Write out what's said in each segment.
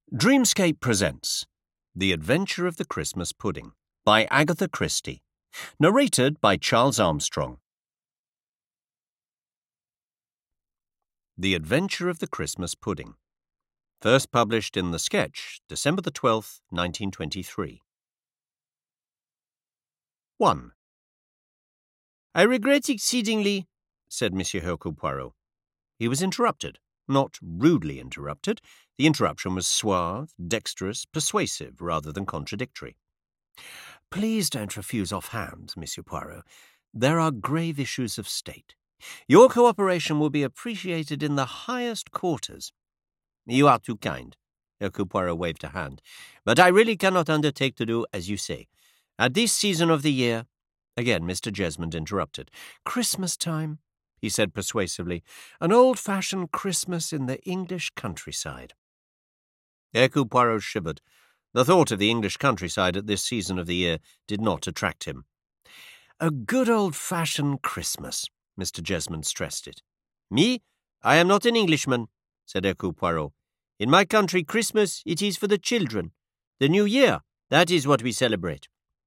Dreamscape presents The Adventure of the Christmas Pudding by Agatha Christie, narrated by Charles Armstrong. The Adventure of the Christmas Pudding, first published in The Sketch, December the 12th, 1923. 1. "I regret exceedingly," said Monsieur Hercule Poirot. He was interrupted. Not rudely interrupted. The interruption was suave, dexterous, persuasive, rather than contradictory. "Please don't refuse offhand, Monsieur Poirot. There are grave issues of state. Your cooperation will be appreciated in the highest quarters." "You are too kind." Hercule Poirot waved a hand. "But I really cannot undertake to do as you say. At this season of the year—" Again Mr. Jesmond interrupted. "Christmas time," he said persuasively. "An old-fashioned Christmas in the English countryside." Hercule Poirot shivered. The thought of the English countryside at this season of the year did not attract him. "A good old-fashioned Christmas," Mr. Jesmond stressed it. "Me? I am not an Englishman," said Hercule Poirot. "In my country, Christmas, it is for the children. The New Year, that is what we celebrate."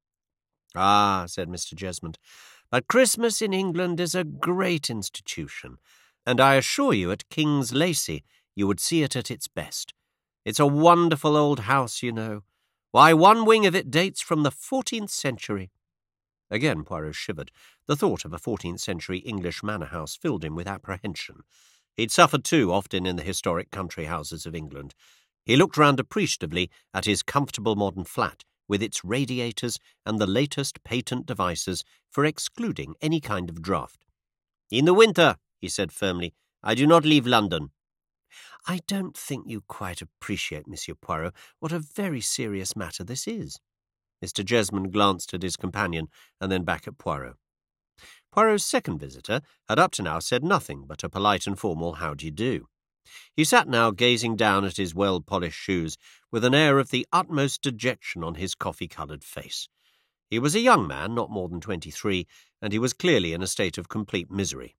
"Ah," said Mr. Jesmond, "but Christmas in England is a great institution, and I assure you at King's Lacey you would see it at its best. It's a wonderful old house, you know. Why, one wing of it dates from the 14th century. Again Poirot shivered. The thought of a 14th century English manor house filled him with apprehension. He'd suffered too often in the historic country houses of England. He looked round appreciatively at his comfortable modern flat, with its radiators and the latest patent devices for excluding any kind of draught. "In the winter," he said firmly, "I do not leave London." "I don't think you quite appreciate, Monsieur Poirot, what a very serious matter this is." Mr. Jesmond glanced at his companion and then back at Poirot. Poirot's second visitor had up to now said nothing but a polite and formal "how do you do." He sat now gazing down at his well-polished shoes with an air of the utmost dejection on his coffee-coloured face. He was a young man, not more than 23, and he was clearly in a state of complete misery.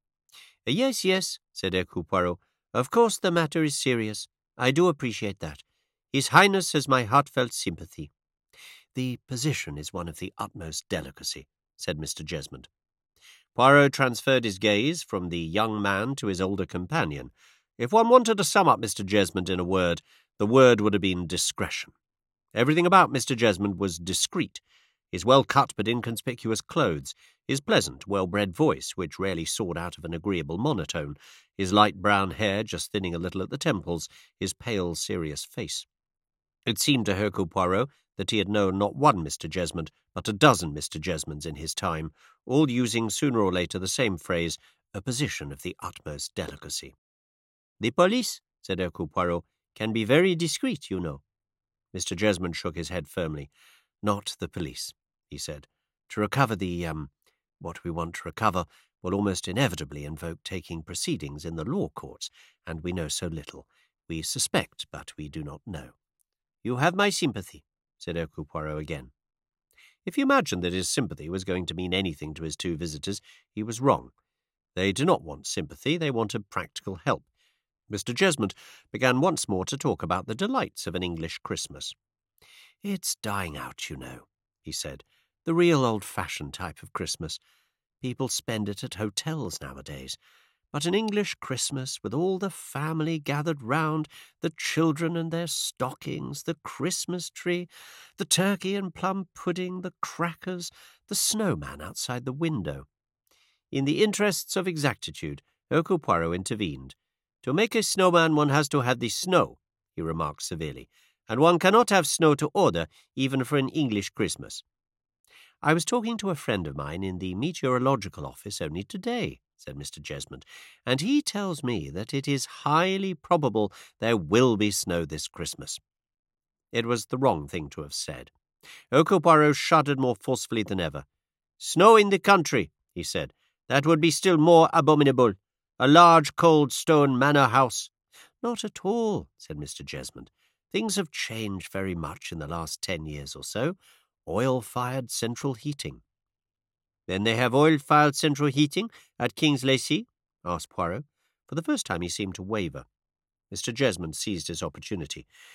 Yes," said Hercule Poirot. "Of course the matter is serious. I do appreciate that. His Highness has my heartfelt sympathy." "The position is one of the utmost delicacy," said Mr. Jesmond. Poirot transferred his gaze from the young man to his older companion. If one wanted to sum up Mr. Jesmond in a word, the word would have been discretion. Everything about Mr. Jesmond was discreet. His well-cut but inconspicuous clothes, his pleasant, well-bred voice, which rarely soared out of an agreeable monotone, his light brown hair just thinning a little at the temples, his pale, serious face. It seemed to Hercule Poirot that he had known not one Mr. Jesmond, but a dozen Mr. Jesmonds in his time, all using sooner or later the same phrase, a position of the utmost delicacy. "The police," said Hercule Poirot, "can be very discreet, you know." Mr. Jesmond shook his head firmly. "Not the police," he said. "To recover what we want to recover will almost inevitably invoke taking proceedings in the law courts, and we know so little. We suspect, but we do not know." "You have my sympathy," said Hercule Poirot again. If he imagined that his sympathy was going to mean anything to his two visitors, he was wrong. They do not want sympathy, they wanted practical help. Mr. Jesmond began once more to talk about the delights of an English Christmas. "It's dying out, you know," he said. "The real old-fashioned type of Christmas. People spend it at hotels nowadays. But an English Christmas, with all the family gathered round, the children and their stockings, the Christmas tree, the turkey and plum pudding, the crackers, the snowman outside the window." In the interests of exactitude, Hercule Poirot intervened. "To make a snowman one has to have the snow," he remarked severely, "and one cannot have snow to order even for an English Christmas." "I was talking to a friend of mine in the meteorological office only today," said Mr. Jesmond, "and he tells me that it is highly probable there will be snow this Christmas." It was the wrong thing to have said. Hercule Poirot shuddered more forcefully than ever. "Snow in the country," he said. "That would be still more abominable. A large, cold stone manor house." "Not at all," said Mr. Jesmond. "Things have changed very much in the last 10 years or so. Oil-fired central heating." "Then they have oil-fired central heating at King's Lacey?" asked Poirot. For the first time he seemed to waver. Mr. Jesmond seized his opportunity.